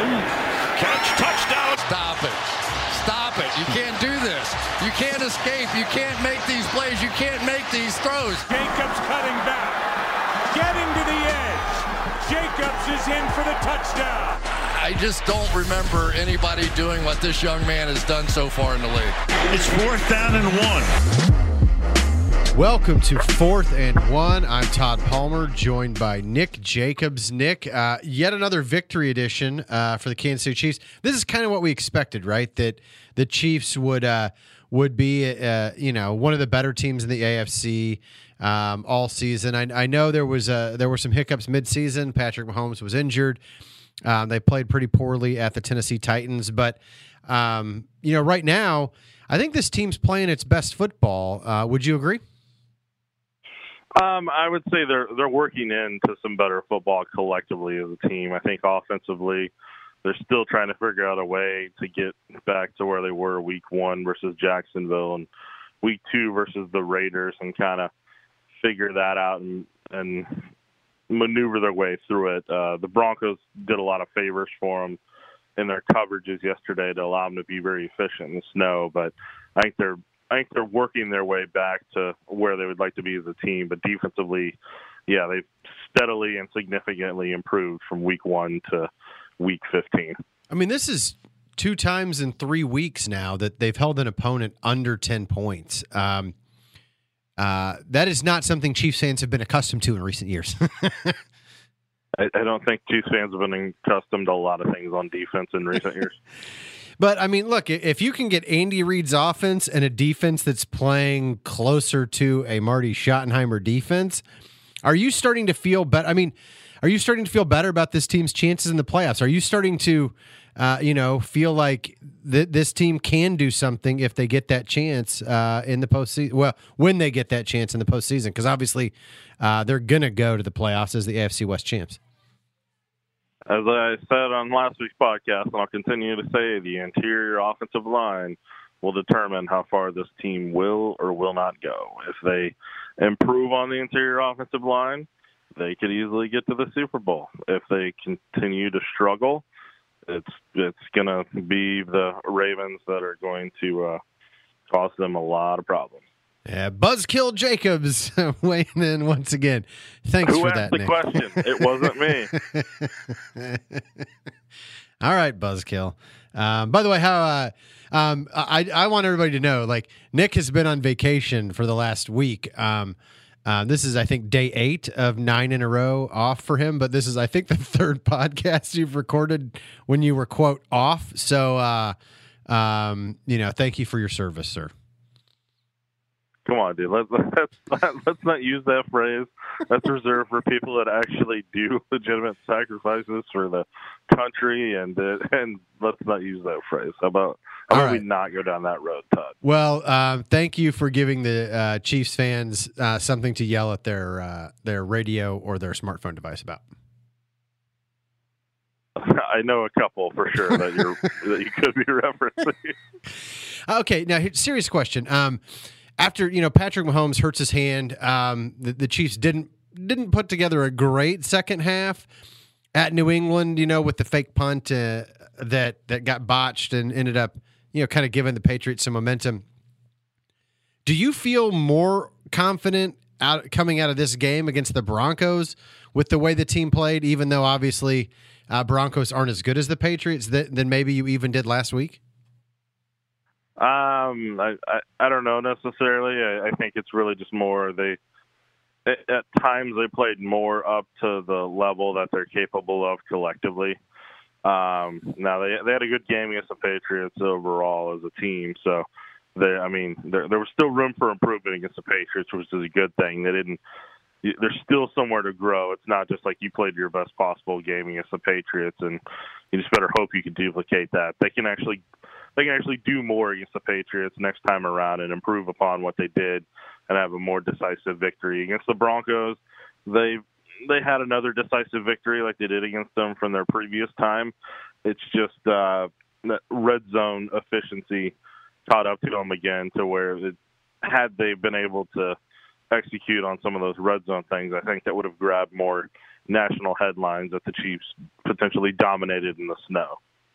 Jackson. Catch, touchdown. Stop it. Stop it. You can't do this. You can't escape. You can't make these plays. You can't make these throws. Jacobs cutting back. Getting to the edge. Jacobs is in for the touchdown. I just don't remember anybody doing what this young man has done so far in the league. It's 4th down and 1. Welcome to 4th and 1. I'm Todd Palmer, joined by Nick Jacobs. Nick, yet another victory edition for the Kansas City Chiefs. This is kind of what we expected, right? That the Chiefs would be, one of the better teams in the AFC all season. I know there were some hiccups midseason. Patrick Mahomes was injured. They played pretty poorly at the Tennessee Titans, but right now, I think this team's playing its best football. Would you agree? I would say they're working into some better football collectively as a team. I think offensively, they're still trying to figure out a way to get back to where they were week 1 versus Jacksonville and week 2 versus the Raiders and kind of figure that out and maneuver their way through it. The Broncos did a lot of favors for them in their coverages yesterday to allow them to be very efficient in the snow, but I think they're working their way back to where they would like to be as a team. But defensively, yeah, they've steadily and significantly improved from week 1 to week 15. I mean, this is 2 times in 3 weeks now that they've held an opponent under 10 points. That is not something Chiefs fans have been accustomed to in recent years. I don't think Chiefs fans have been accustomed to a lot of things on defense in recent years. But, I mean, look, if you can get Andy Reid's offense and a defense that's playing closer to a Marty Schottenheimer defense, are you starting to feel better? I mean, are you starting to feel better about this team's chances in the playoffs? Are you starting to, feel like this team can do something if they get that chance in the postseason? Well, when they get that chance in the postseason, because obviously they're going to go to the playoffs as the AFC West champs. As I said on last week's podcast, and I'll continue to say, the interior offensive line will determine how far this team will or will not go. If they improve on the interior offensive line, they could easily get to the Super Bowl. If they continue to struggle, it's going to be the Ravens that are going to cause them a lot of problems. Yeah, Buzzkill Jacobs weighing in once again. Thanks for that, Nick. Who asked the question? It wasn't me. All right, Buzzkill. By the way, how I want everybody to know, like, Nick has been on vacation for the last week. This is, I think, day 8 of 9 in a row off for him, but this is, I think, the 3rd podcast you've recorded when you were, quote, off. So, thank you for your service, sir. Come on, dude. Let's not use that phrase. That's reserved for people that actually do legitimate sacrifices for the country, and let's not use that phrase. How about we not go down that road, Todd? Well, thank you for giving the Chiefs fans something to yell at their radio or their smartphone device about. I know a couple for sure that you could be referencing. Okay, now serious question. After Patrick Mahomes hurts his hand, the Chiefs didn't put together a great second half at New England. With the fake punt that got botched and ended up kind of giving the Patriots some momentum. Do you feel more confident coming out of this game against the Broncos with the way the team played, even though obviously Broncos aren't as good as the Patriots than maybe you even did last week? I don't know necessarily. I think it's really just more at times they played more up to the level that they're capable of collectively. Now they had a good game against the Patriots overall as a team, so there was still room for improvement against the Patriots, which is a good thing. There's still somewhere to grow. It's not just like you played your best possible game against the Patriots, and you just better hope you can duplicate that. They can actually do more against the Patriots next time around and improve upon what they did and have a more decisive victory. Against the Broncos, they had another decisive victory like they did against them from their previous time. It's just that red zone efficiency caught up to them again, to where had they been able to execute on some of those red zone things, I think that would have grabbed more national headlines that the Chiefs potentially dominated in the snow.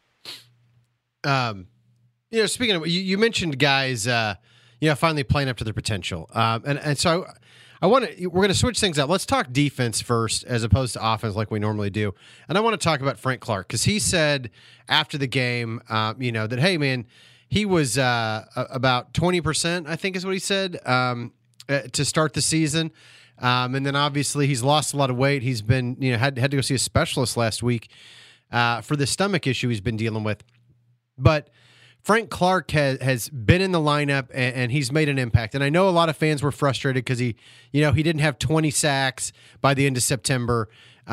Speaking of, you mentioned guys, finally playing up to their potential. And so we're going to switch things up. Let's talk defense first as opposed to offense like we normally do. And I want to talk about Frank Clark because he said after the game, that, hey, man, he was about 20%, I think is what he said, to start the season. And then obviously he's lost a lot of weight. He's been, had to go see a specialist last week for the stomach issue he's been dealing with. But Frank Clark has been in the lineup and he's made an impact. And I know a lot of fans were frustrated because he didn't have 20 sacks by the end of September.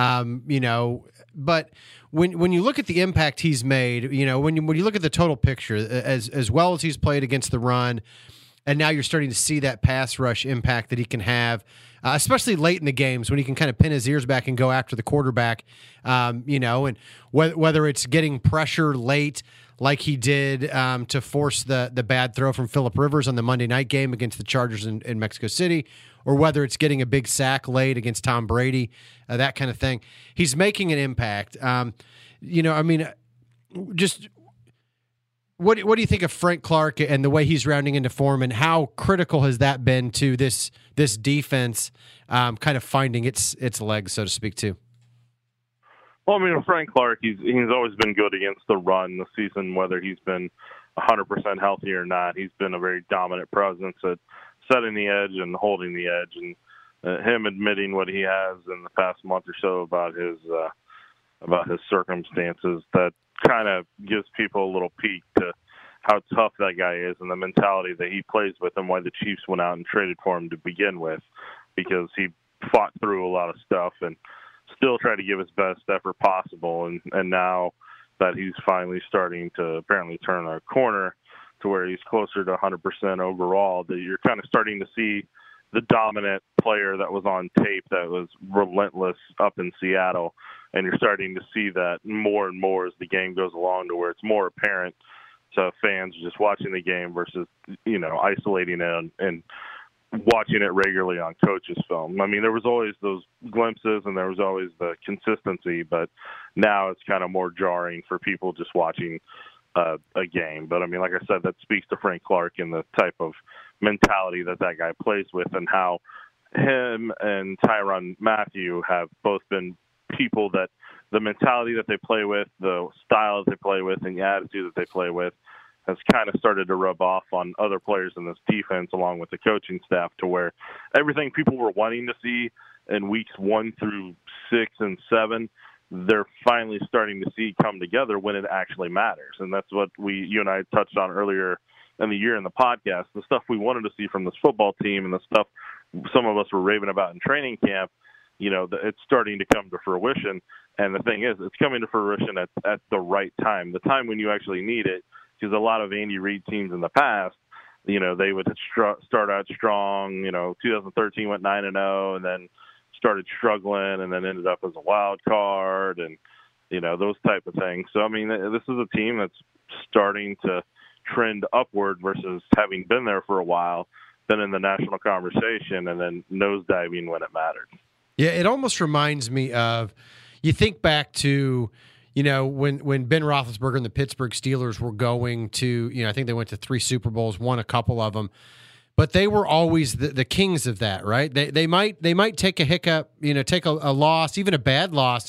But when you look at the impact he's made, when you look at the total picture, as well as he's played against the run, and now you're starting to see that pass rush impact that he can have, especially late in the games when he can kind of pin his ears back and go after the quarterback, and whether it's getting pressure late like he did to force the bad throw from Phillip Rivers on the Monday night game against the Chargers in Mexico City, or whether it's getting a big sack late against Tom Brady, that kind of thing. He's making an impact. Just what do you think of Frank Clark and the way he's rounding into form, and how critical has that been to this defense kind of finding its legs, so to speak, too? Well, Frank Clark, he's always been good against the run this season, whether he's been 100% healthy or not. He's been a very dominant presence at setting the edge and holding the edge, and him admitting what he has in the past month or so about his circumstances, that kind of gives people a little peek to how tough that guy is and the mentality that he plays with, and why the Chiefs went out and traded for him to begin with, because he fought through a lot of stuff and still try to give his best effort possible. And now that he's finally starting to apparently turn a corner to where he's closer to 100% overall, that you're kind of starting to see the dominant player that was on tape, that was relentless up in Seattle. And you're starting to see that more and more as the game goes along, to where it's more apparent to fans just watching the game versus, isolating it and watching it regularly on coach's film. There was always those glimpses and there was always the consistency, but now it's kind of more jarring for people just watching a game. But like I said, that speaks to Frank Clark and the type of mentality that guy plays with, and how him and Tyrann Mathieu have both been people that the mentality that they play with, the style that they play with, and the attitude that they play with has kind of started to rub off on other players in this defense, along with the coaching staff, to where everything people were wanting to see in weeks 1 through 6 and 7, they're finally starting to see come together when it actually matters. And that's what you and I touched on earlier in the year in the podcast, the stuff we wanted to see from this football team and the stuff some of us were raving about in training camp. It's starting to come to fruition. And the thing is, it's coming to fruition at the right time, the time when you actually need it. Because a lot of Andy Reid teams in the past, they would start out strong. 2013 went 9-0, and then started struggling, and then ended up as a wild card, and those type of things. So this is a team that's starting to trend upward versus having been there for a while, been in the national conversation, and then nosediving when it mattered. Yeah, it almost reminds me of, you think back to, when Ben Roethlisberger and the Pittsburgh Steelers were going to, I think they went to 3 Super Bowls, won a couple of them, but they were always the kings of that, right? They might take a hiccup, take a loss, even a bad loss,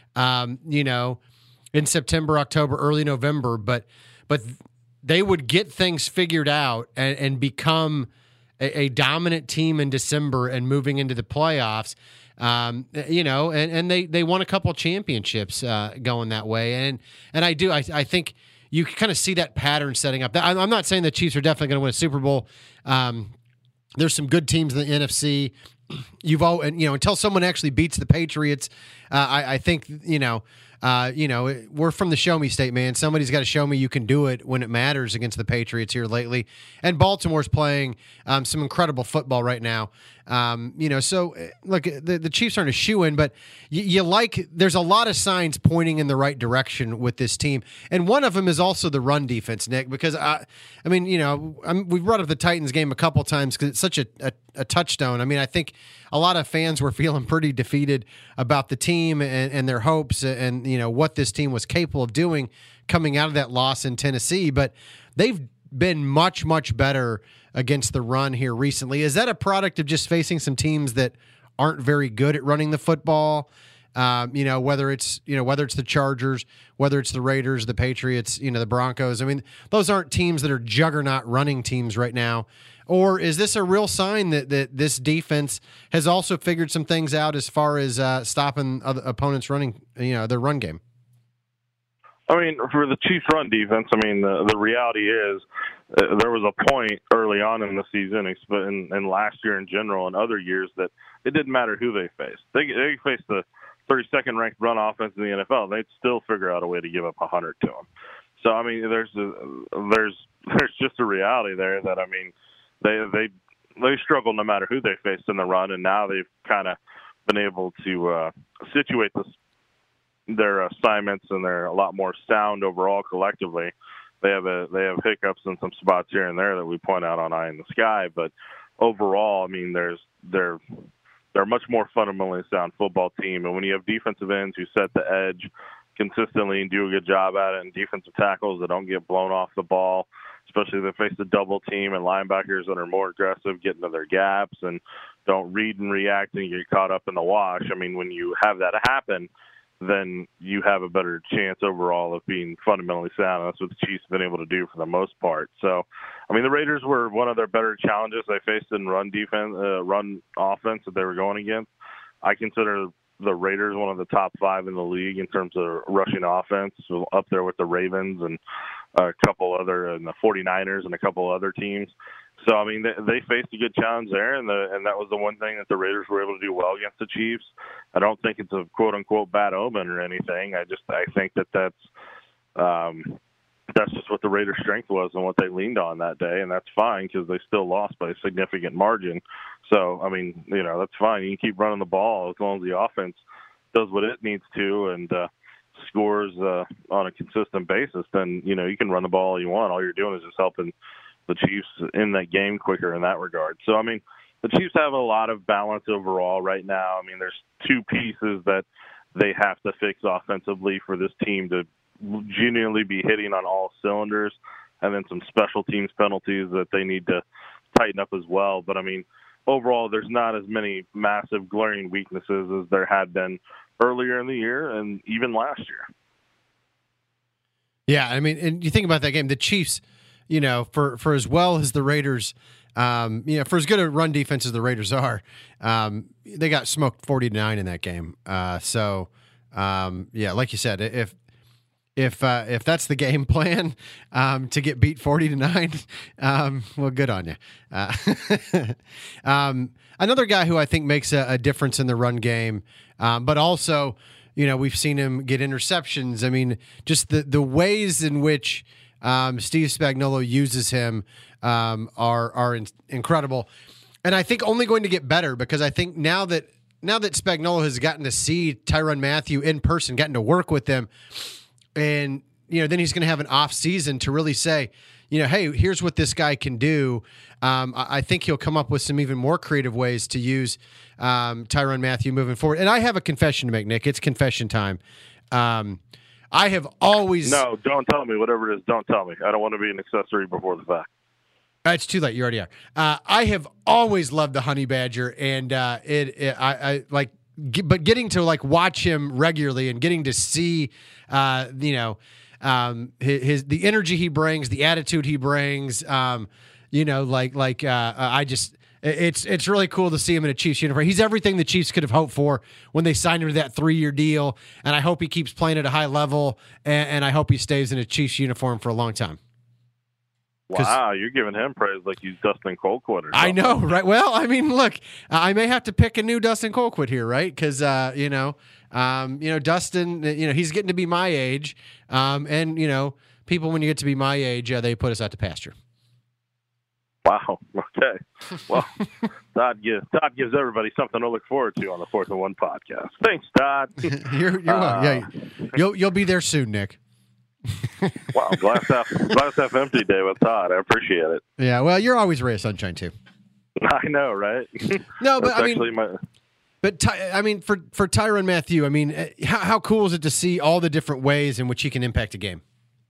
in September, October, early November, but they would get things figured out and become a dominant team in December and moving into the playoffs. And they won a couple of championships going that way. And I think you kind of see that pattern setting up. I'm not saying the Chiefs are definitely going to win a Super Bowl. There's some good teams in the NFC. Until someone actually beats the Patriots, I think, we're from the show me state, man. Somebody's got to show me you can do it when it matters against the Patriots here lately. And Baltimore's playing some incredible football right now. So look, the Chiefs aren't a shoo-in, but there's a lot of signs pointing in the right direction with this team. And one of them is also the run defense, Nick, because we've brought up the Titans game a couple times because it's such a touchstone. I think a lot of fans were feeling pretty defeated about the team and their hopes and what this team was capable of doing coming out of that loss in Tennessee. But they've been much, much better against the run here recently. Is that a product of just facing some teams that aren't very good at running the football? Whether it's the Chargers, whether it's the Raiders, the Patriots, the Broncos. I mean, those aren't teams that are juggernaut running teams right now. Or is this a real sign that this defense has also figured some things out as far as stopping other opponents running, their run game? I mean, for the Chiefs' run defense, I mean, the reality is there was a point early on in the season, and last year in general, and other years, that it didn't matter who they faced. They faced the 32nd ranked run offense in the NFL. They'd still figure out a way to give up 100 to them. So I mean, there's just a reality there that, I mean, they struggle no matter who they faced in the run, and now they've kind of been able to situate their assignments, and they're a lot more sound overall collectively. They have hiccups in some spots here and there that we point out on Eye in the Sky, but overall, I mean, they're a much more fundamentally sound football team, and when you have defensive ends who set the edge consistently and do a good job at it, and defensive tackles that don't get blown off the ball, especially if they face a double team, and linebackers that are more aggressive, get into their gaps and don't read and react and get caught up in the wash. I mean, when you have that happen, then you have a better chance overall of being fundamentally sound. That's what the Chiefs have been able to do for the most part. So, I mean, the Raiders were one of their better challenges they faced in run offense that they were going against. I consider the Raiders one of the top 5 in the league in terms of rushing offense, so up there with the Ravens and a couple other, and the 49ers and a couple other teams. So, I mean, they faced a good challenge there, and that was the one thing that the Raiders were able to do well against the Chiefs. I don't think it's a quote-unquote bad omen or anything. I think that's just what the Raiders' strength was and what they leaned on that day, and that's fine because they still lost by a significant margin. So, I mean, that's fine. You can keep running the ball as long as the offense does what it needs to and scores on a consistent basis. Then, you can run the ball all you want. All you're doing is just helping the Chiefs in that game quicker in that regard. So, I mean, the Chiefs have a lot of balance overall right now. I mean, there's 2 pieces that they have to fix offensively for this team to genuinely be hitting on all cylinders, and then some special teams penalties that they need to tighten up as well. But, I mean, overall, there's not as many massive glaring weaknesses as there had been earlier in the year and even last year. Yeah, I mean, and you think about that game, the Chiefs, for as well as the Raiders, for as good a run defense as the Raiders are, they got smoked 40-9 in that game. Like you said, if that's the game plan, to get beat 40-9, well, good on you. Another guy who I think makes a difference in the run game, but also, we've seen him get interceptions. I mean, just the ways in which Steve Spagnuolo uses him are incredible, and I think only going to get better, because I think now that Spagnuolo has gotten to see Tyrann Mathieu in person, gotten to work with them, and then he's going to have an off season to really say, hey, here's what this guy can do. I think he'll come up with some even more creative ways to use Tyrann Mathieu moving forward. And I have a confession to make, Nick. It's confession time. I have always... No, don't tell me. Whatever it is, don't tell me. I don't want to be an accessory before the fact. It's too late. You already are. I have always loved the Honey Badger, and I like... But getting to watch him regularly and getting to see, the energy he brings, the attitude he brings, it's really cool to see him in a Chiefs uniform. He's everything the Chiefs could have hoped for when they signed him to that 3-year deal, and I hope he keeps playing at a high level, and I hope he stays in a Chiefs uniform for a long time. Wow, you're giving him praise like he's Dustin Colquitt. I know, right? Well, I mean, look, I may have to pick a new Dustin Colquitt here, right? Because Dustin, he's getting to be my age, and people when you get to be my age, they put us out to pasture. Wow. Okay. Well, Todd gives everybody something to look forward to on the 4th and 1 podcast. Thanks, Todd. You're welcome. Yeah, you'll be there soon, Nick. Wow, glass half empty day with Todd. I appreciate it. Yeah, well, you're always a ray of sunshine too. I know, right? No, but I mean, But I mean, for Tyrann Mathieu, I mean, how cool is it to see all the different ways in which he can impact a game?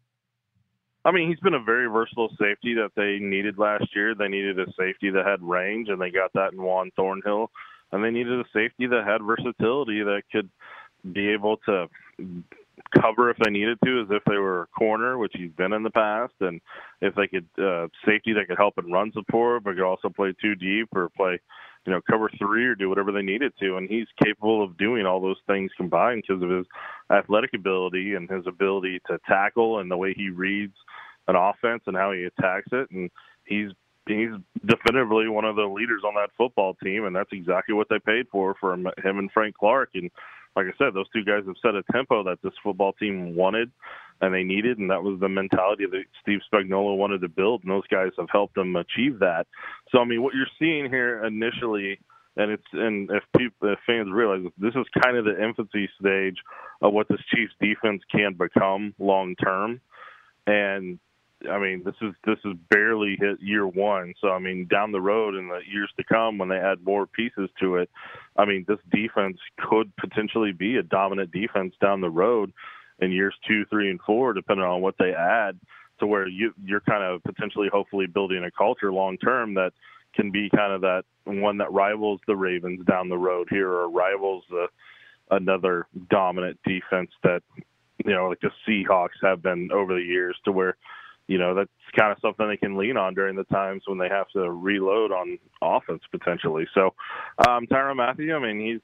I mean, he's been a very versatile safety that they needed last year. They needed a safety that had range, and they got that in Juan Thornhill. And they needed a safety that had versatility that could be able to cover if they needed to, as if they were a corner, which he's been in the past, and if they could safety that could help in run support, but could also play too deep or play, cover three or do whatever they needed to. And he's capable of doing all those things combined because of his athletic ability and his ability to tackle and the way he reads an offense and how he attacks it. And he's definitively one of the leaders on that football team, and that's exactly what they paid for him and Frank Clark. And like I said, those two guys have set a tempo that this football team wanted and they needed, and that was the mentality that Steve Spagnuolo wanted to build, and those guys have helped them achieve that. So, I mean, what you're seeing here initially, and if fans realize this is kind of the infancy stage of what this Chiefs defense can become long term, and I mean, this is barely hit year one. So, I mean, down the road in the years to come, when they add more pieces to it, I mean, this defense could potentially be a dominant defense down the road in years 2, 3, and 4, depending on what they add, to where you're kind of potentially, hopefully, building a culture long term that can be kind of that one that rivals the Ravens down the road here, or rivals another dominant defense that, like the Seahawks have been over the years, to where that's kind of something they can lean on during the times when they have to reload on offense potentially. So, Tyrann Mathieu, I mean,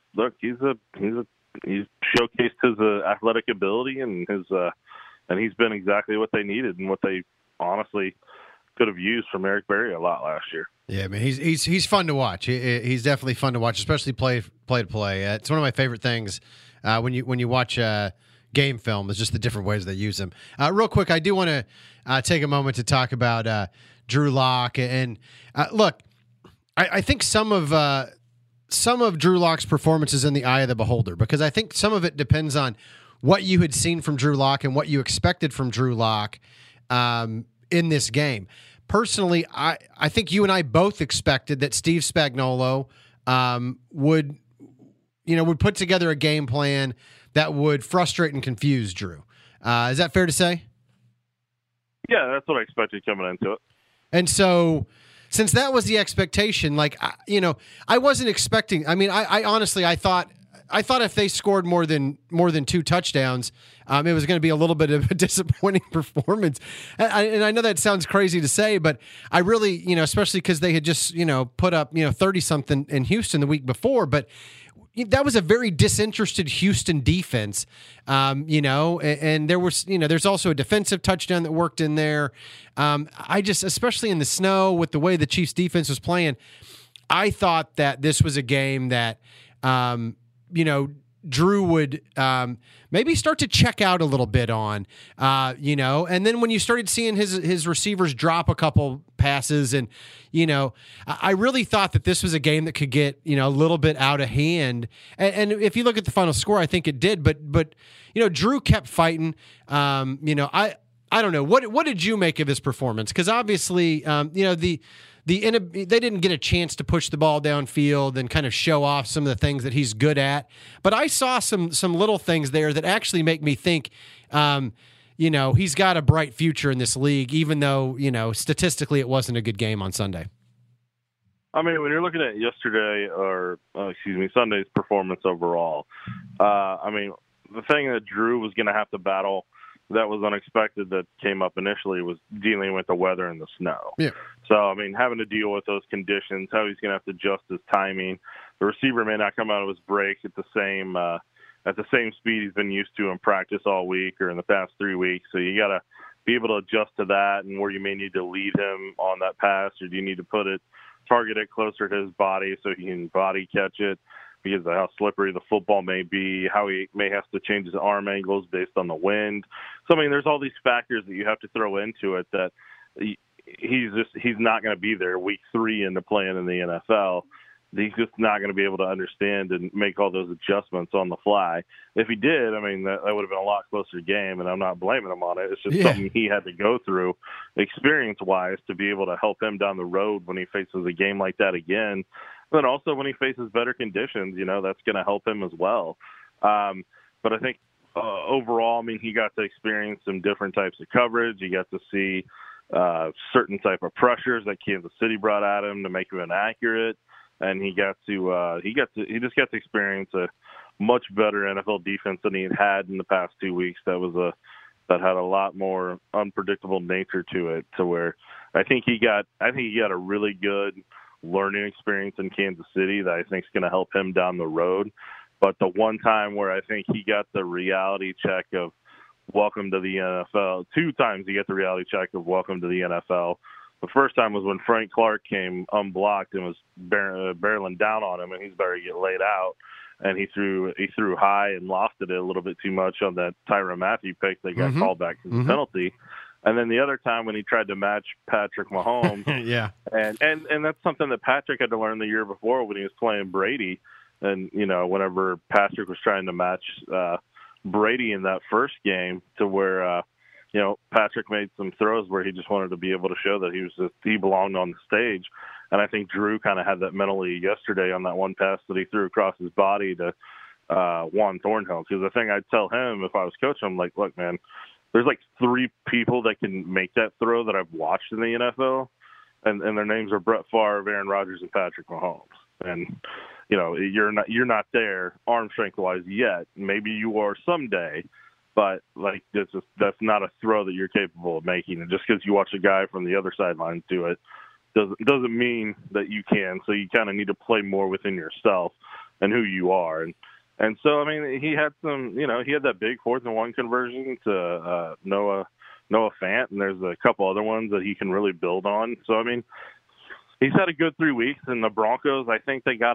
he's showcased his athletic ability and he's been exactly what they needed and what they honestly could have used from Eric Berry a lot last year. Yeah, man, he's fun to watch. He's definitely fun to watch, especially play to play. It's one of my favorite things when you watch game film, is just the different ways they use him. Real quick, I do want to take a moment to talk about Drew Lock. And look, I think some of Drew Lock's performance is in the eye of the beholder, because I think some of it depends on what you had seen from Drew Lock and what you expected from Drew Lock in this game. Personally, I think you and I both expected that Steve Spagnuolo would put together a game plan that would frustrate and confuse Drew. Is that fair to say? Yeah, that's what I expected coming into it. And so, since that was the expectation, I wasn't expecting. I mean, I honestly, I thought if they scored more than 2 touchdowns, it was going to be a little bit of a disappointing performance. And I know that sounds crazy to say, but I really, especially because they had just, put up, 30-something in Houston the week before, but that was a very disinterested Houston defense, and there was, there's also a defensive touchdown that worked in there. I just, especially in the snow with the way the Chiefs defense was playing, I thought that this was a game that, Drew would maybe start to check out a little bit on, and then when you started seeing his receivers drop a couple passes, and, I really thought that this was a game that could get, a little bit out of hand. And if you look at the final score, I think it did, but Drew kept fighting. I don't know. What did you make of his performance? Because obviously, they didn't get a chance to push the ball downfield and kind of show off some of the things that he's good at. But I saw some little things there that actually make me think, he's got a bright future in this league, even though, statistically it wasn't a good game on Sunday. I mean, when you're looking at Sunday's performance overall, the thing that Drew was going to have to battle that was unexpected that came up initially was dealing with the weather and the snow. Yeah. So, I mean, having to deal with those conditions, how he's going to have to adjust his timing. The receiver may not come out of his break at the same speed he's been used to in practice all week or in the past 3 weeks. So you got to be able to adjust to that, and where you may need to lead him on that pass, or do you need to target it closer to his body so he can body catch it, because of how slippery the football may be, how he may have to change his arm angles based on the wind. So, I mean, there's all these factors that you have to throw into it that he's not going to be there week 3 into playing in the NFL. He's just not going to be able to understand and make all those adjustments on the fly. If he did, I mean, that would have been a lot closer game, and I'm not blaming him on it. It's just something he had to go through experience-wise to be able to help him down the road when he faces a game like that again. But also when he faces better conditions, that's going to help him as well. But I think overall, he got to experience some different types of coverage. He got to see certain type of pressures that Kansas City brought at him to make him inaccurate, and he just got to experience a much better NFL defense than he had in the past 2 weeks. That had a lot more unpredictable nature to it, to where I think he got a really good learning experience in Kansas City that I think is going to help him down the road. But the one time where I think he got the reality check of welcome to the NFL, 2 times he got the reality check of welcome to the NFL. The first time was when Frank Clark came unblocked and was barreling down on him, and he's better to get laid out. And he threw high and lofted it a little bit too much on that Tyrann Mathieu pick that got called back as a penalty. And then the other time when he tried to match Patrick Mahomes. Yeah. And that's something that Patrick had to learn the year before when he was playing Brady. And, whenever Patrick was trying to match Brady in that first game, to where, Patrick made some throws where he just wanted to be able to show that he belonged on the stage. And I think Drew kind of had that mentally yesterday on that one pass that he threw across his body to Juan Thornhill. Because the thing I'd tell him if I was coaching, I'm like, look, man, there's like 3 people that can make that throw that I've watched in the NFL, and their names are Brett Favre, Aaron Rodgers, and Patrick Mahomes. And you're not there arm strength wise yet. Maybe you are someday, but like that's not a throw that you're capable of making. And just because you watch a guy from the other sideline do it doesn't mean that you can. So you kind of need to play more within yourself and who you are. And so, he had he had that big 4th and 1 conversion to Noah Fant, and there's a couple other ones that he can really build on. So, he's had a good 3 weeks, and the Broncos, I think if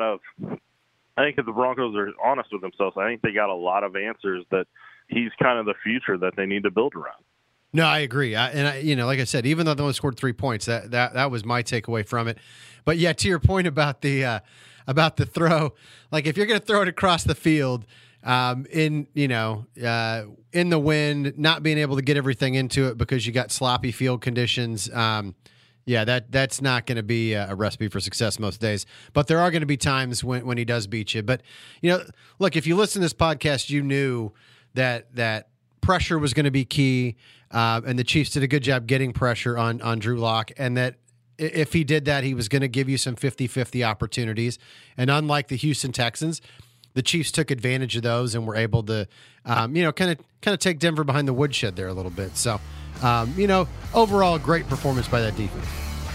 the Broncos are honest with themselves, I think they got a lot of answers that he's kind of the future that they need to build around. No, I agree. Like I said, even though they only scored 3 points, that was my takeaway from it. But yeah, to your point about the throw, like if you're going to throw it across the field, in the wind, not being able to get everything into it because you got sloppy field conditions, that's not going to be a recipe for success most days. But there are going to be times when he does beat you. But look, if you listen to this podcast, you knew that pressure was going to be key. And the Chiefs did a good job getting pressure on Drew Lock, and that if he did that, he was going to give you some 50-50 opportunities. And unlike the Houston Texans, the Chiefs took advantage of those and were able to, kind of take Denver behind the woodshed there a little bit. So, overall, great performance by that defense.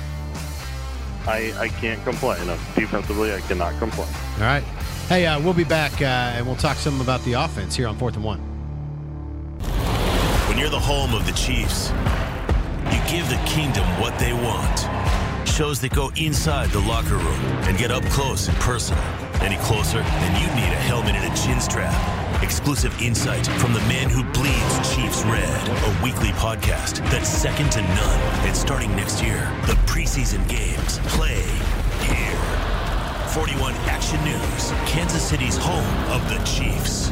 I can't complain. Defensively, I cannot complain. All right. Hey, we'll be back, and we'll talk some about the offense here on 4th and 1. When you're the home of the Chiefs, you give the kingdom what they want. Shows that go inside the locker room and get up close and personal. Any closer, and you need a helmet and a chin strap. Exclusive insight from the man who bleeds Chiefs red. A weekly podcast that's second to none. And starting next year, the preseason games play here. 41 Action News, Kansas City's home of the Chiefs.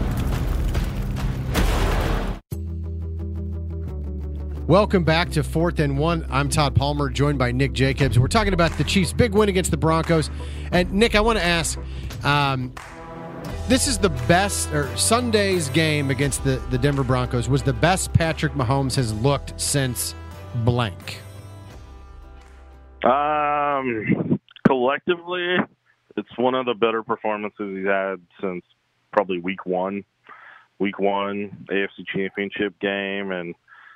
Welcome back to 4th and 1. I'm Todd Palmer, joined by Nick Jacobs. We're talking about the Chiefs' big win against the Broncos. And Nick, I want to ask, this is the best, or Sunday's game against the Denver Broncos was the best Patrick Mahomes has looked since blank. Collectively, it's one of the better performances he's had since probably week one AFC Championship game, and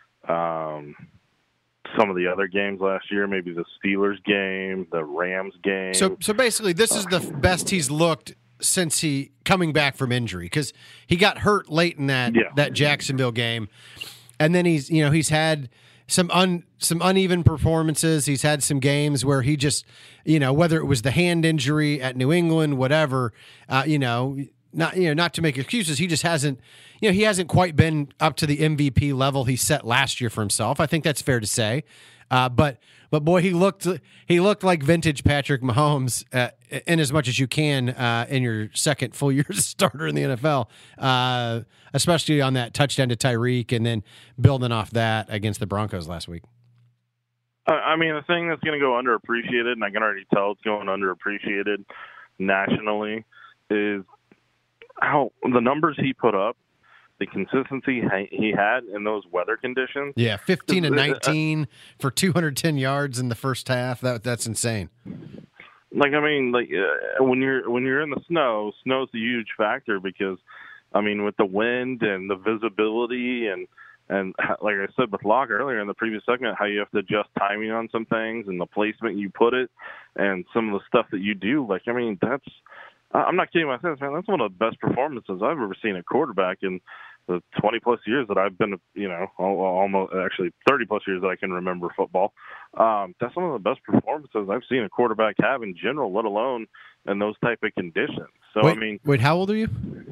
some of the other games last year, maybe the Steelers game, the Rams game. So basically, this is the best he's looked since he coming back from injury, because he got hurt late in that Jacksonville game, and then he's had some uneven performances. He's had some games where he just, whether it was the hand injury at New England, whatever, not to make excuses, he just hasn't. He hasn't quite been up to the MVP level he set last year for himself. I think that's fair to say. But boy, he looked like vintage Patrick Mahomes in as much as you can in your second full year as a starter in the NFL, especially on that touchdown to Tyreek and then building off that against the Broncos last week. I mean, the thing that's going to go underappreciated, and I can already tell it's going underappreciated nationally, is how the numbers he put up, the consistency he had in those weather conditions. Yeah, 15 and 19 for 210 yards in the first half. That's insane. Like, I mean, like when you're in the snow's a huge factor because, I mean, with the wind and the visibility and like I said with Locke earlier in the previous segment, how you have to adjust timing on some things and the placement you put it and some of the stuff that you do. Like, I mean, I'm not kidding myself, man. That's one of the best performances I've ever seen a quarterback in the 20-plus years that I've been, almost actually 30-plus years that I can remember football. That's one of the best performances I've seen a quarterback have in general, let alone in those type of conditions. So, wait, how old are you?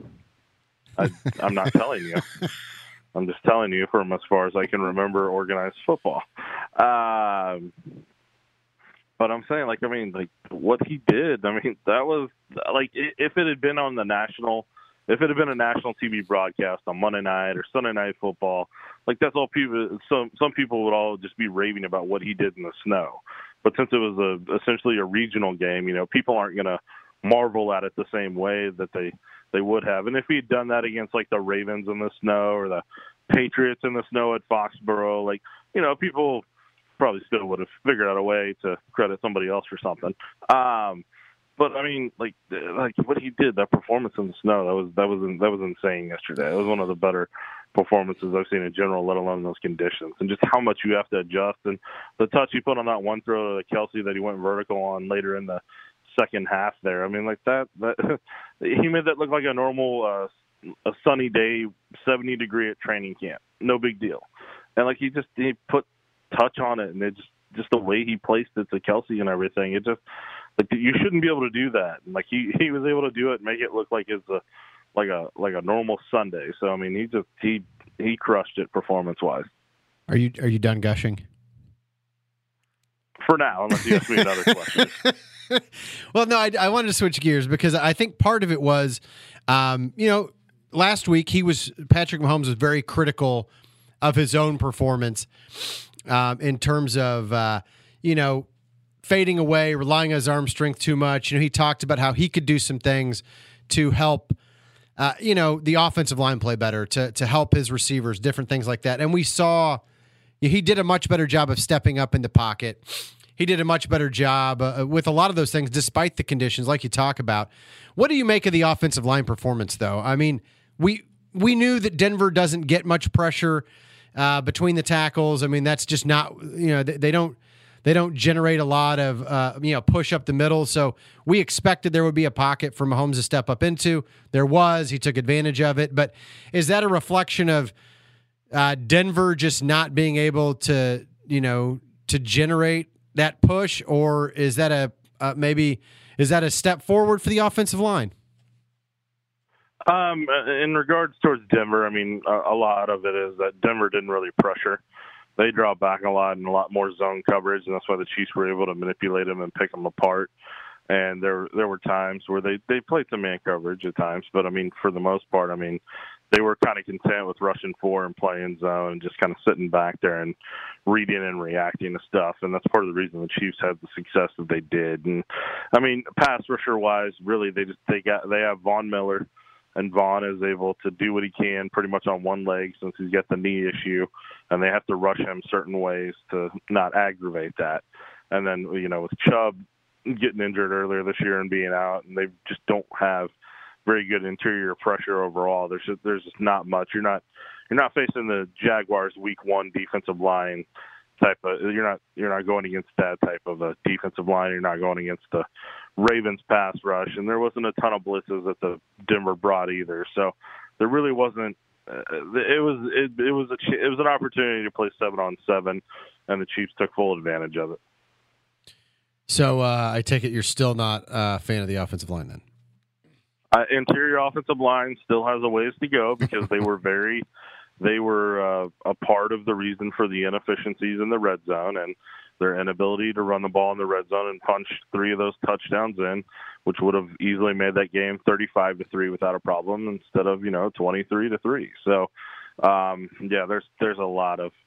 I'm not telling you. I'm just telling you from as far as I can remember organized football. But I'm saying, like, I mean, like, what he did, I mean, that was, like, if it had been on the national – if it had been a national TV broadcast on Monday night or Sunday Night Football, like that's all people. Some people would all just be raving about what he did in the snow. But since it was essentially a regional game, people aren't going to marvel at it the same way that they would have. And if he'd done that against like the Ravens in the snow or the Patriots in the snow at Foxborough, like people probably still would have figured out a way to credit somebody else for something. But I mean, like what he did, that performance in the snow, that was insane yesterday. It was one of the better performances I've seen in general, let alone in those conditions, and just how much you have to adjust. And the touch he put on that one throw to Kelce that he went vertical on later in the second half there. I mean, like that he made that look like a normal a sunny day, 70-degree at training camp. No big deal. And like he put touch on it, and it just the way he placed it to Kelce and everything, it just. Like you shouldn't be able to do that. Like he was able to do it and make it look like it's like a normal Sunday. So I mean, he crushed it performance wise. Are you done gushing? For now, unless you ask me another question. Well, no, I wanted to switch gears because I think part of it was, last week Patrick Mahomes was very critical of his own performance in terms of fading away, relying on his arm strength too much. He talked about how he could do some things to help, the offensive line play better, to help his receivers, different things like that. And we saw he did a much better job of stepping up in the pocket. He did a much better job with a lot of those things, despite the conditions, like you talk about. What do you make of the offensive line performance, though? I mean, we knew that Denver doesn't get much pressure between the tackles. I mean, that's just not, they don't generate a lot of, push up the middle. So we expected there would be a pocket for Mahomes to step up into. There was. He took advantage of it. But is that a reflection of Denver just not being able to, to generate that push? Or is that is that a step forward for the offensive line? In regards towards Denver, I mean, a lot of it is that Denver didn't really pressure. They draw back a lot and a lot more zone coverage, and that's why the Chiefs were able to manipulate them and pick them apart. And there were times where they played some man coverage at times, but I mean, for the most part, I mean, they were kind of content with rushing 4 and playing zone and just kind of sitting back there and reading and reacting to stuff. And that's part of the reason the Chiefs had the success that they did. And I mean, pass rusher wise, really, they have Von Miller. And Vaughn is able to do what he can pretty much on one leg since he's got the knee issue, and they have to rush him certain ways to not aggravate that. And then, with Chubb getting injured earlier this year and being out, and they just don't have very good interior pressure overall. There's just not much. You're not facing the Jaguars Week 1 defensive line type of. You're not going against that type of a defensive line. You're not going against the Ravens pass rush, and there wasn't a ton of blitzes that the Denver brought either. So there really wasn't. It was an opportunity to play 7-on-7, and the Chiefs took full advantage of it. So I take it you're still not a fan of the offensive line then? Interior offensive line still has a ways to go because they were a part of the reason for the inefficiencies in the red zone and their inability to run the ball in the red zone and punch 3 of those touchdowns in, which would have easily made that game 35-3 without a problem instead of 23-3. So, there's a lot of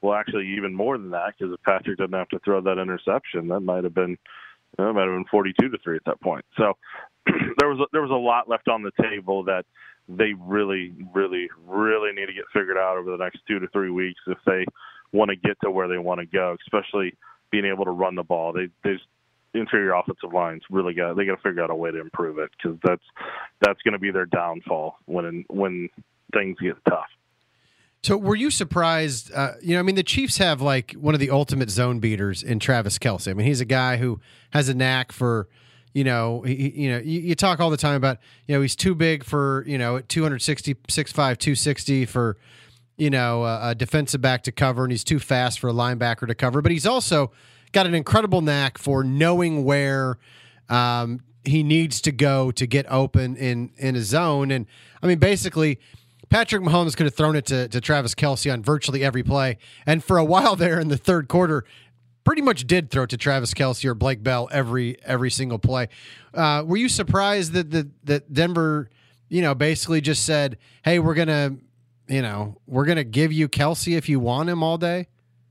well, actually even more than that, because if Patrick didn't have to throw that interception, that might have been 42-3 at that point. So there was a lot left on the table that they really, really, really need to get figured out over the next 2 to 3 weeks if they want to get to where they want to go, especially being able to run the ball. The interior offensive lines they got to figure out a way to improve it, because that's going to be their downfall when things get tough. So were you surprised? The Chiefs have like one of the ultimate zone beaters in Travis Kelce. I mean, he's a guy who has a knack for, you talk all the time about, he's too big for, 260, 6'5", 260 for, a defensive back to cover, and he's too fast for a linebacker to cover. But he's also got an incredible knack for knowing where he needs to go to get open in a zone. And I mean, basically, Patrick Mahomes could have thrown it to Travis Kelce on virtually every play. And for a while there in the third quarter, pretty much did throw to Travis Kelce or Blake Bell every single play. Were you surprised that Denver, basically just said, hey, we're going to give you Kelce if you want him all day?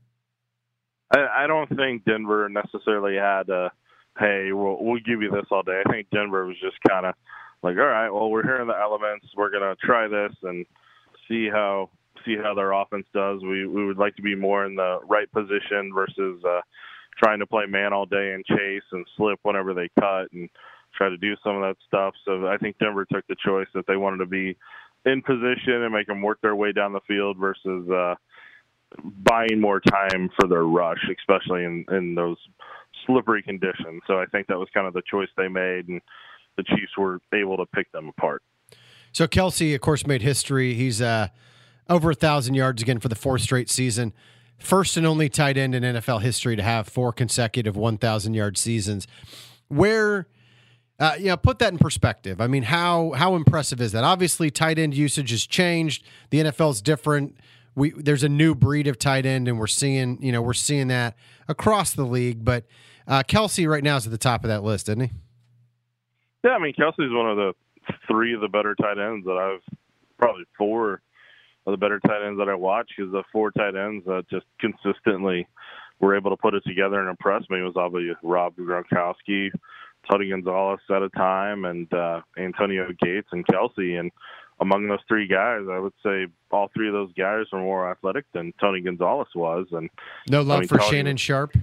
I don't think Denver necessarily had hey, we'll give you this all day. I think Denver was just kind of like, all right, well, we're here in the elements. We're going to try this and see how their offense does. We would like to be more in the right position versus trying to play man all day and chase and slip whenever they cut and try to do some of that stuff. So I think Denver took the choice that they wanted to be in position and make them work their way down the field versus buying more time for their rush, especially in those slippery conditions. So I think that was kind of the choice they made, and the Chiefs were able to pick them apart. So Kelce, of course, made history. He's over 1,000 yards again for the fourth straight season. First and only tight end in NFL history to have 4 consecutive 1,000-yard seasons. Where, put that in perspective. I mean, how impressive is that? Obviously, tight end usage has changed. The NFL's different. There's a new breed of tight end, and we're seeing that across the league. But Kelce right now is at the top of that list, isn't he? Yeah, I mean, Kelce's one of the 3 of the better tight ends that I've probably 4 of the better tight ends that I watch, because the 4 tight ends that just consistently were able to put it together and impress me was obviously Rob Gronkowski, Tony Gonzalez at a time, and Antonio Gates and Kelce. And among those 3 guys, I would say all 3 of those guys were more athletic than Tony Gonzalez was. And no love for Shannon Sharp?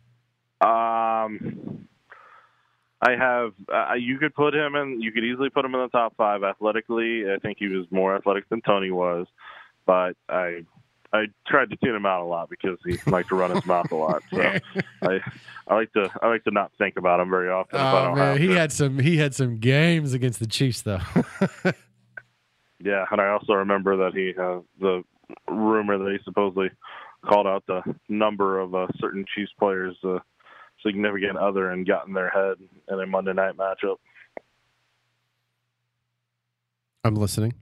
I have. You could put him in. You could easily put him in the top 5 athletically. I think he was more athletic than Tony was, but I tried to tune him out a lot because he liked to run his mouth a lot. So I like to not think about him very often. If I don't have to. He had some games against the Chiefs though. Yeah, and I also remember that he the rumor that he supposedly called out the number of certain Chiefs players' significant other and got in their head in a Monday night matchup. I'm listening.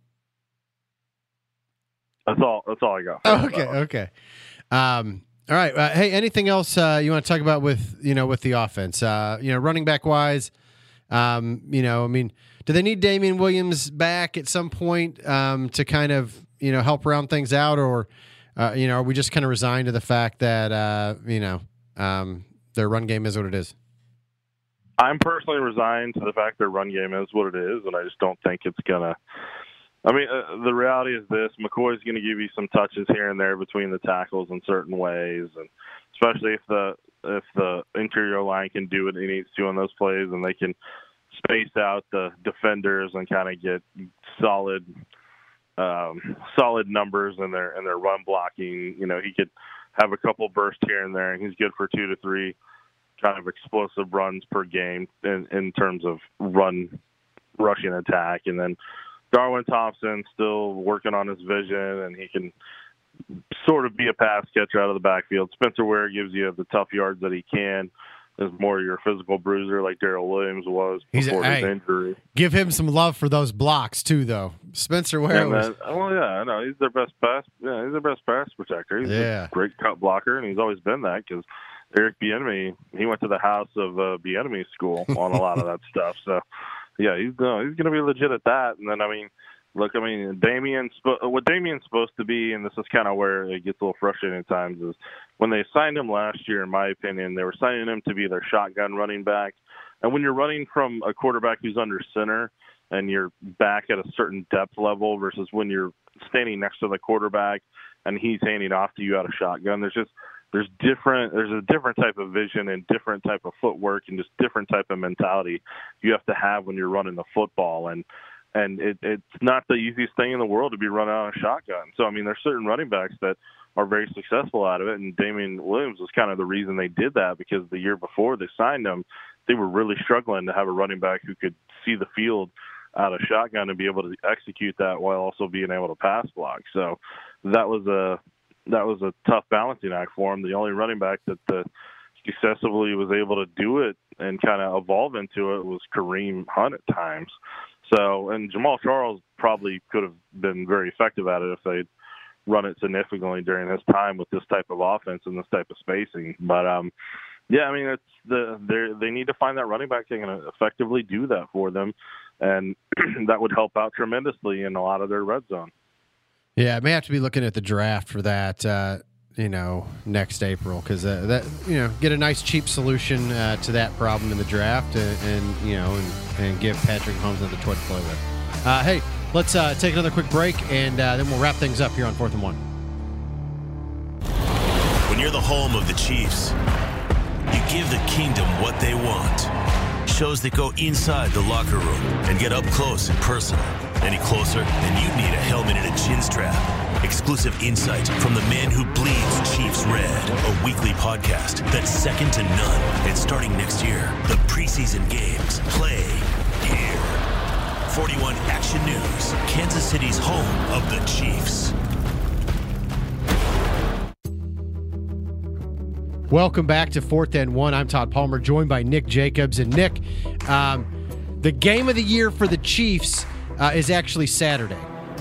That's all I got. Oh, okay. All right. Hey, anything else you want to talk about with the offense? Running back wise, I mean, do they need Damian Williams back at some point to kind of help round things out, or are we just kind of resigned to the fact that their run game is what it is? I'm personally resigned to the fact their run game is what it is, and I just don't think it's gonna. I mean, the reality is this: McCoy's going to give you some touches here and there between the tackles in certain ways, and especially if the interior line can do what it needs to on those plays, and they can space out the defenders and kind of get solid numbers in their run blocking. He could have a couple bursts here and there, and he's good for 2 to 3 kind of explosive runs per game in terms of rushing attack. And then Darwin Thompson still working on his vision, and he can sort of be a pass catcher out of the backfield. Spencer Ware gives you the tough yards that he can. Is more your physical bruiser like Darrell Williams was before his injury. Give him some love for those blocks too, though. Spencer Ware was. I know he's their best pass. Yeah, he's their best pass protector. He's a great cut blocker, and he's always been that because Eric Bieniemy, he went to the house of Bieniemy school on a lot of that stuff. So, yeah, he's going to be legit at that. And then, I mean, Look, I mean, what Damien's supposed to be, and this is kind of where it gets a little frustrating at times, is when they signed him last year, in my opinion, they were signing him to be their shotgun running back. And when you're running from a quarterback who's under center and you're back at a certain depth level versus when you're standing next to the quarterback and he's handing off to you out of shotgun, there's a different type of vision and different type of footwork and just different type of mentality you have to have when you're running the football. And it's not the easiest thing in the world to be running out of shotgun. So, I mean, there's certain running backs that are very successful out of it, and Damien Williams was kind of the reason they did that, because the year before they signed him, they were really struggling to have a running back who could see the field out of shotgun and be able to execute that while also being able to pass block. So that was a tough balancing act for him. The only running back that successfully was able to do it and kind of evolve into it was Kareem Hunt at times. So, and Jamal Charles probably could have been very effective at it if they'd run it significantly during his time with this type of offense and this type of spacing. But yeah, I mean, they need to find that running back that can effectively do that for them, and that would help out tremendously in a lot of their red zone. Yeah, I may have to be looking at the draft for that, next April, because get a nice cheap solution to that problem in the draft, and give Patrick Mahomes another toy to play with. Hey, let's take another quick break, and then we'll wrap things up here on 4th and 1. When you're the home of the Chiefs, you give the kingdom what they want. Shows that go inside the locker room and get up close and personal. Any closer, and you need a helmet and a chin strap. Exclusive insight from the man who bleeds Chiefs red. A weekly podcast that's second to none. And starting next year, the preseason games play here. 41 Action News, Kansas City's home of the Chiefs. Welcome back to 4th and 1. I'm Todd Palmer, joined by Nick Jacobs. And Nick, the game of the year for the Chiefs is actually Saturday.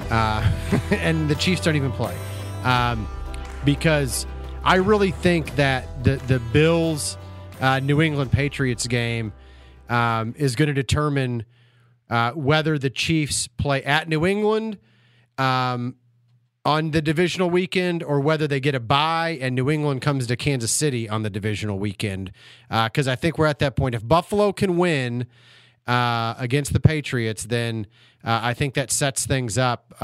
And the Chiefs don't even play. Because I really think that the Bills New England Patriots game is going to determine whether the Chiefs play at New England on the divisional weekend, or whether they get a bye and New England comes to Kansas City on the divisional weekend. Because I think we're at that point. If Buffalo can win against the Patriots, then I think that sets things up.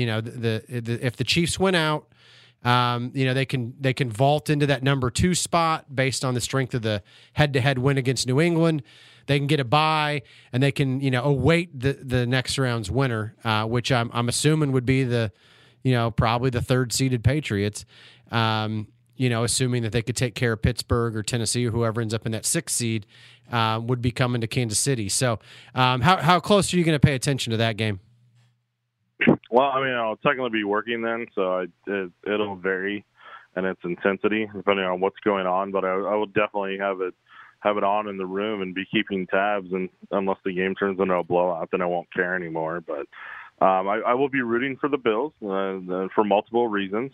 If the Chiefs win out, they can vault into that number 2 spot based on the strength of the head-to-head win against New England. They can get a bye, and they can await the next round's winner, which I'm assuming would be probably the 3rd-seeded Patriots. Assuming that they could take care of Pittsburgh or Tennessee or whoever ends up in that 6th seed, would be coming to Kansas City. So, how close are you going to pay attention to that game? Well, I mean, I'll technically be working then, so it'll vary in its intensity depending on what's going on. But I will definitely have it on in the room and be keeping tabs. And unless the game turns into a blowout, then I won't care anymore. But I will be rooting for the Bills for multiple reasons.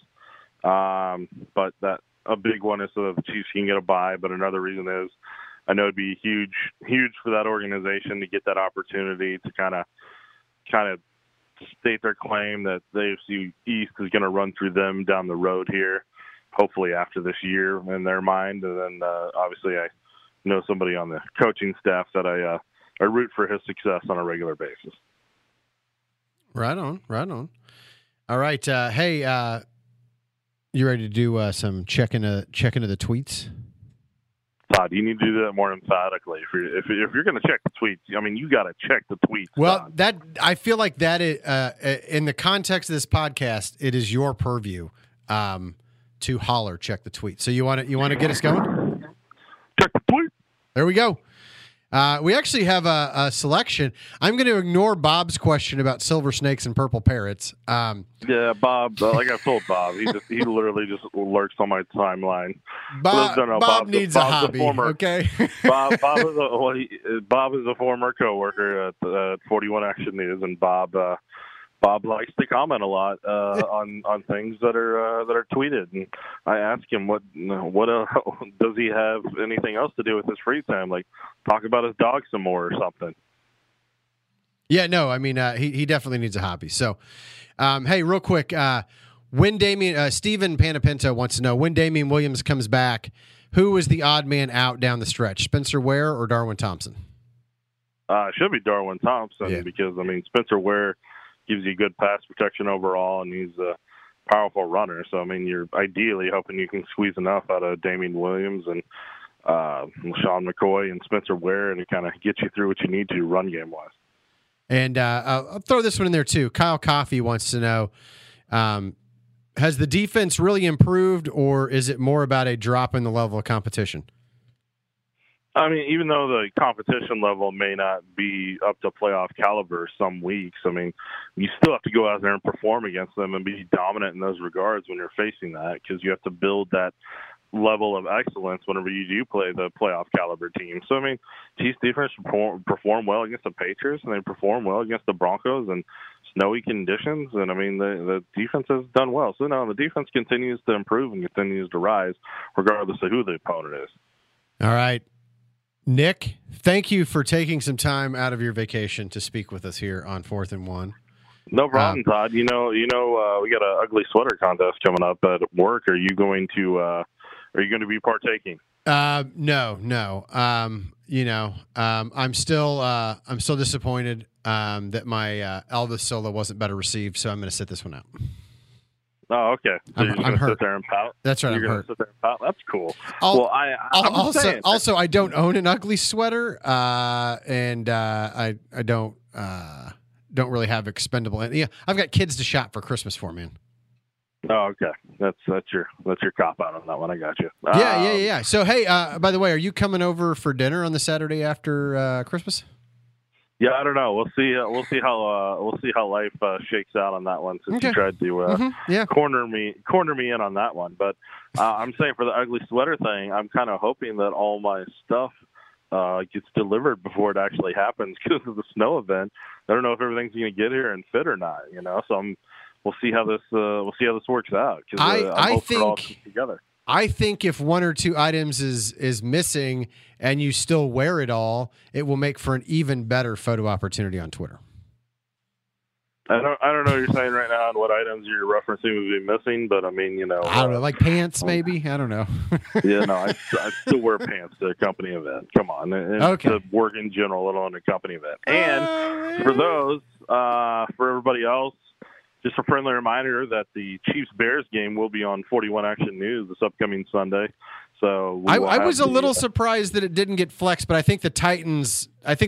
But that a big one is so that the Chiefs can get a bye. But another reason is I know it'd be huge for that organization to get that opportunity to kind of state their claim that the AFC East is going to run through them down the road here, hopefully after this year in their mind. And then obviously I know somebody on the coaching staff that I root for his success on a regular basis. Right on. All right. Hey, you ready to do some checking of the tweets? Todd, you need to do that more emphatically. If you're going to check the tweets, I mean, you got to check the tweets. Well, Todd. that I feel like that is, in the context of this podcast, it is your purview to holler check the tweet. So you want to get us going? Check the tweet. There we go. We actually have a selection. I'm going to ignore Bob's question about silver snakes and purple parrots. Yeah, Bob. Like I told Bob, he literally just lurks on my timeline. Bob needs a hobby. Okay. Bob is a former coworker at 41 Action News, and Bob likes to comment a lot on things that are tweeted. And I ask him what does he have anything else to do with his free time, like talk about his dog some more or something. Yeah, no, I mean, he definitely needs a hobby. So, hey, real quick, when Steven Panapinto wants to know, when Damian Williams comes back, who was the odd man out down the stretch, Spencer Ware or Darwin Thompson? It should be Darwin Thompson because, I mean, Spencer Ware gives you good pass protection overall, and he's a powerful runner. So, I mean, you're ideally hoping you can squeeze enough out of Damian Williams and LaShawn McCoy and Spencer Ware to kind of get you through what you need to run game-wise. And I'll throw this one in there, too. Kyle Coffey wants to know, has the defense really improved, or is it more about a drop in the level of competition? I mean, even though the competition level may not be up to playoff caliber some weeks, I mean, you still have to go out there and perform against them and be dominant in those regards when you're facing that, because you have to build that level of excellence whenever you do play the playoff caliber team. So, I mean, Chiefs defense perform well against the Patriots, and they perform well against the Broncos in snowy conditions. And, I mean, the defense has done well. So, no, the defense continues to improve and continues to rise regardless of who the opponent is. All right. Nick, thank you for taking some time out of your vacation to speak with us here on 4th and 1. No problem, Todd. You know, we got an ugly sweater contest coming up at work. Are you going to be partaking? No. I'm still disappointed that my Elvis solo wasn't better received, so I'm going to sit this one out. Oh, okay. So you're going to sit there and pout? That's right. You're going to sit there and pout? That's cool. Also, I don't own an ugly sweater, and I don't really have expendable. Yeah, I've got kids to shop for Christmas for, man. Oh, okay. That's your cop out on that one. I got you. Yeah. So, hey, by the way, are you coming over for dinner on the Saturday after Christmas? Yeah, I don't know. We'll see how life shakes out on that one. Since you tried to corner me in on that one, but I'm saying for the ugly sweater thing, I'm kind of hoping that all my stuff gets delivered before it actually happens because of the snow event. I don't know if everything's going to get here and fit or not. So we'll see how this works out. I think it all comes together. I think if one or two items is missing and you still wear it all, it will make for an even better photo opportunity on Twitter. I don't know what you're saying right now and what items you're referencing would be missing, but I mean, I don't know, like pants maybe. I don't know. Yeah, no, I still wear pants to a company event. Come on, and to work in general, let alone a company event. And for those, for everybody else, just a friendly reminder that the Chiefs-Bears game will be on 41 Action News this upcoming Sunday. So I was a little surprised that it didn't get flexed, but I think the Titans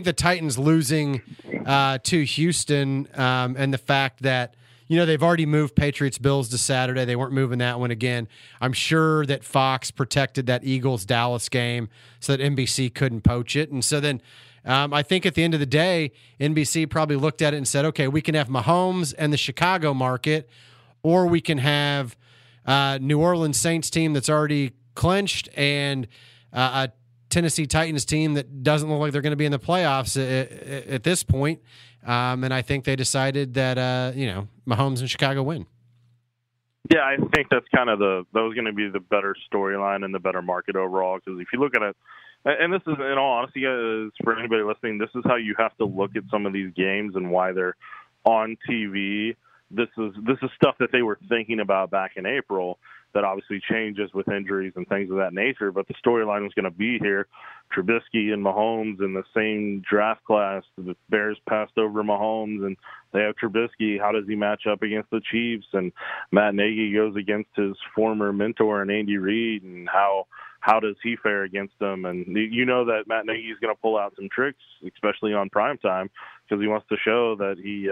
losing to Houston and the fact that they've already moved Patriots-Bills to Saturday. They weren't moving that one again. I'm sure that Fox protected that Eagles-Dallas game so that NBC couldn't poach it, and so then. I think at the end of the day, NBC probably looked at it and said, okay, we can have Mahomes and the Chicago market, or we can have New Orleans Saints team that's already clinched and a Tennessee Titans team that doesn't look like they're going to be in the playoffs at this point. And I think they decided that, Mahomes and Chicago win. Yeah, I think that's kind of that was going to be the better storyline and the better market overall. Because if you look at it, and this is, in all honesty, guys, for anybody listening, this is how you have to look at some of these games and why they're on TV. This is stuff that they were thinking about back in April that obviously changes with injuries and things of that nature. But the storyline was going to be here. Trubisky and Mahomes in the same draft class. The Bears passed over Mahomes, and they have Trubisky. How does he match up against the Chiefs? And Matt Nagy goes against his former mentor and Andy Reid, and how does he fare against them? And that Matt Nagy is going to pull out some tricks, especially on primetime, because he wants to show that he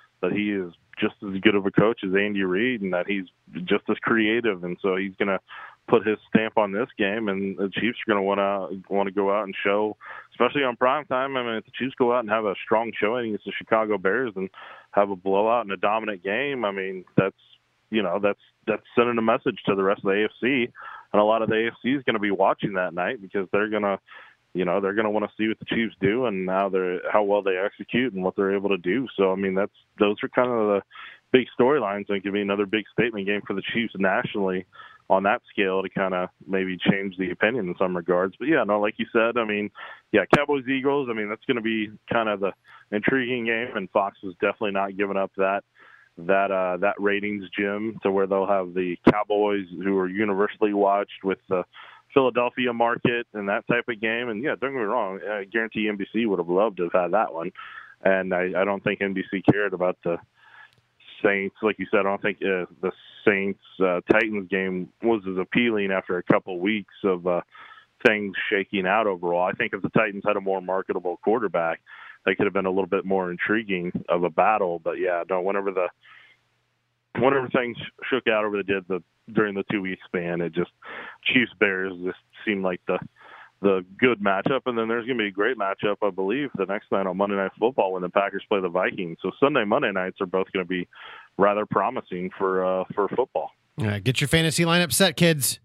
is just as good of a coach as Andy Reid and that he's just as creative. And so he's going to put his stamp on this game, and the Chiefs are going to want to go out and show, especially on primetime. I mean, if the Chiefs go out and have a strong showing against the Chicago Bears and have a blowout and a dominant game, I mean, that's sending a message to the rest of the AFC. And a lot of the AFC is going to be watching that night because they're going to want to see what the Chiefs do and how well they execute and what they're able to do. So, I mean, those are kind of the big storylines. It could be another big statement game for the Chiefs nationally on that scale to kind of maybe change the opinion in some regards. But yeah, no, like you said, I mean, yeah, Cowboys Eagles. I mean, that's going to be kind of the intriguing game, and Fox is definitely not giving up that ratings gem to where they'll have the Cowboys, who are universally watched, with the Philadelphia market and that type of game. And yeah, don't get me wrong, I guarantee NBC would have loved to have had that one, and I don't think NBC cared about the Saints. Like you said, I don't think the Saints Titans game was as appealing after a couple weeks of things shaking out overall. I think if the Titans had a more marketable quarterback, they could have been a little bit more intriguing of a battle. But yeah, no, whenever things shook out over during the 2 week span, it just Chiefs Bears just seemed like the good matchup. And then there's going to be a great matchup, I believe, the next night on Monday Night Football when the Packers play the Vikings. So Sunday, Monday nights are both going to be rather promising for football. All right, get your fantasy lineup set, kids.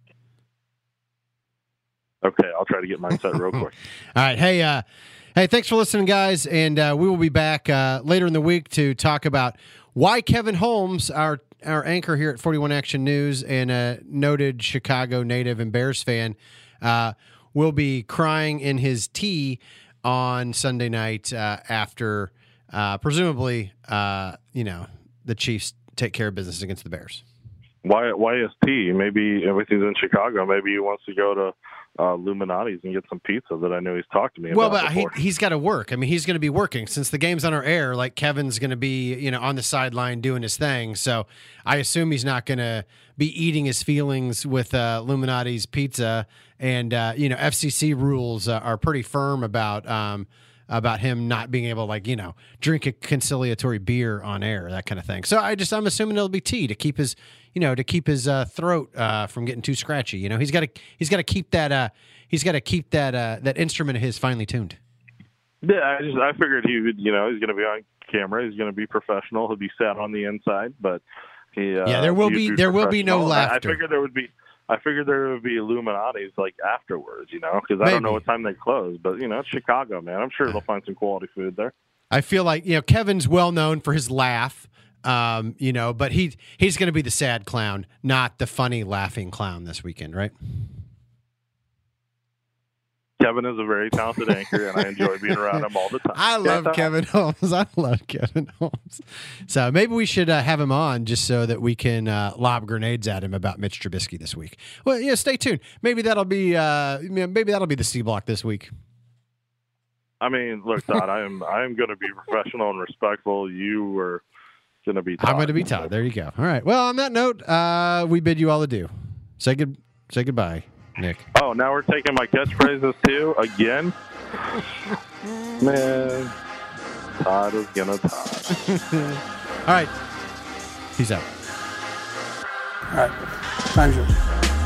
Okay, I'll try to get mine set real quick. All right, hey, thanks for listening, guys, and we will be back later in the week to talk about why Kevin Holmes, our anchor here at 41 Action News and a noted Chicago native and Bears fan, will be crying in his tea on Sunday night after presumably, the Chiefs take care of business against the Bears. Why is tea? Maybe everything's in Chicago. Maybe he wants to go to Illuminati's and get some pizza that I know he's talked to me about. Well, but he's got to work. I mean, he's going to be working since the game's on our air. Like, Kevin's going to be, on the sideline doing his thing. So I assume he's not going to be eating his feelings with Illuminati's pizza. And FCC rules are pretty firm about him not being able to, drink a conciliatory beer on air, that kind of thing. So I'm assuming it'll be tea to keep his throat from getting too scratchy. He's got to keep that that instrument of his finely tuned. Yeah, I figured he would. He's going to be on camera. He's going to be professional. He'll be sat on the inside, but there will be no laughter. I figured there would be Illuminati's afterwards, because I don't know what time they close. But it's Chicago, man. I'm sure they'll find some quality food there. I feel like Kevin's well known for his laugh, but he's going to be the sad clown, not the funny laughing clown this weekend, right? Kevin is a very talented anchor, and I enjoy being around him all the time. I love Kevin Holmes. So maybe we should have him on just so that we can lob grenades at him about Mitch Trubisky this week. Well, stay tuned. Maybe that'll be the C block this week. I mean, look, Todd, I am going to be professional and respectful. You are going to be Todd. I'm going to be Todd. There you go. All right. Well, on that note, we bid you all adieu. Say goodbye, Nick. Oh, now we're taking my catchphrases too again. Man, Todd is gonna Todd. All right, peace out. All right, time's yours.